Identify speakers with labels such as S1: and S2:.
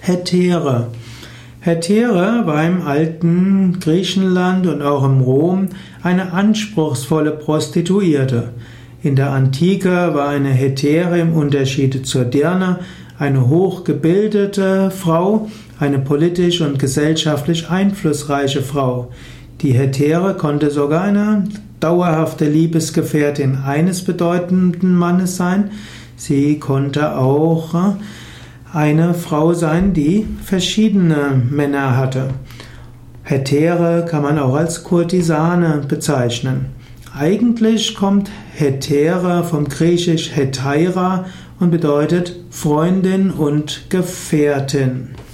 S1: Hetäre. Hetäre war im alten Griechenland und auch im Rom eine anspruchsvolle Prostituierte. In der Antike war eine Hetäre im Unterschied zur Dirne eine hochgebildete Frau, eine politisch und gesellschaftlich einflussreiche Frau. Die Hetäre konnte sogar eine dauerhafte Liebesgefährtin eines bedeutenden Mannes sein. Sie konnte auch eine Frau sein, die verschiedene Männer hatte. Hetäre kann man auch als Kurtisane bezeichnen. Eigentlich kommt Hetäre vom Griechisch Hetäira und bedeutet Freundin und Gefährtin.